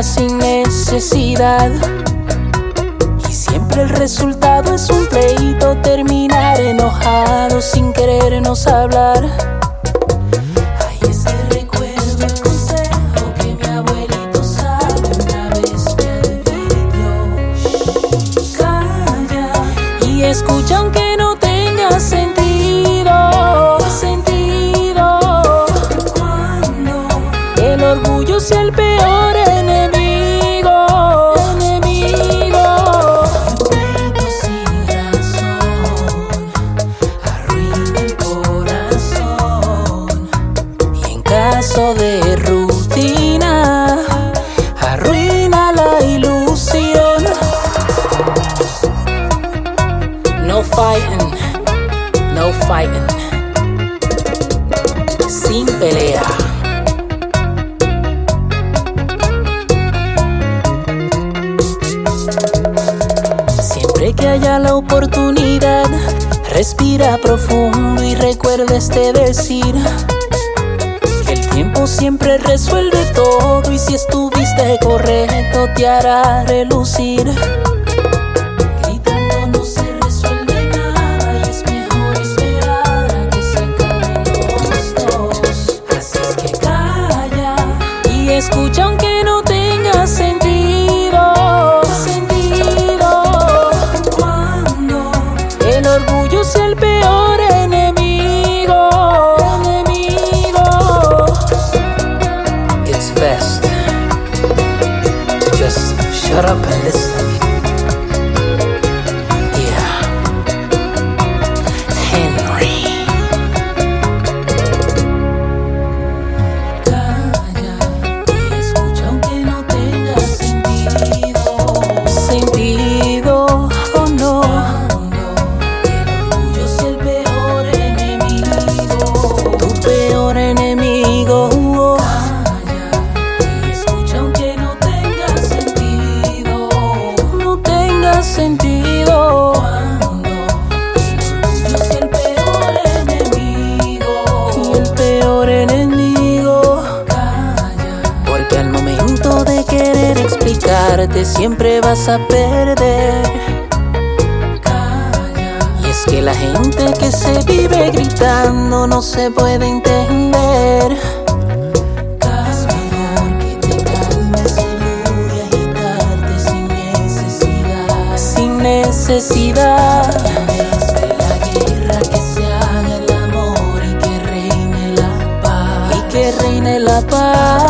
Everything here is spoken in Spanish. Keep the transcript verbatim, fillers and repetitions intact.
guerra sin necesidad. Y siempre el resultado es un pleito, terminar enojados sin querernos hablar. Ay, ese recuerdo, el consejo que mi abuelito sabe una vez me advirtió. Calla y escucha aunque no tenga sentido, sentido. Cuando el orgullo sea el peor enemigo, enemigo. Un pleito sin razón arruina el corazón. Y en caso de rutina arruina la ilusión. No fighting, no fighting. Sin pelea. Siempre que haya la oportunidad, respira profundo y recuerda este decir: que el tiempo siempre resuelve todo, y si estuviste correcto te hará relucir. Gritando no se resuelve nada y es mejor esperar a que se acaben los dos. Así es que calla y escucha aunque no tenga sentido, sentido. Cuando el orgullo sea el peor enemigo, enemigo. It's best to just shut up and listen. Yeah, Henry. Calla y escucha aunque no tenga sentido, sentido o no. Cuando el orgullo sea el peor enemigo, tu peor enemigo. Calla y escucha aunque no tenga sentido, no tenga sentido. Cuando el orgullo sea el peor enemigo, y el peor enemigo. Calla, porque al momento de querer explicarte siempre vas a perder. Calla, y es que la gente que se vive gritando no se puede entender. Es mejor que te calmes el muro y agitarte sin necesidad, sin necesidad. En vez de la guerra que se haga el amor y que reine la paz, y que reine la paz.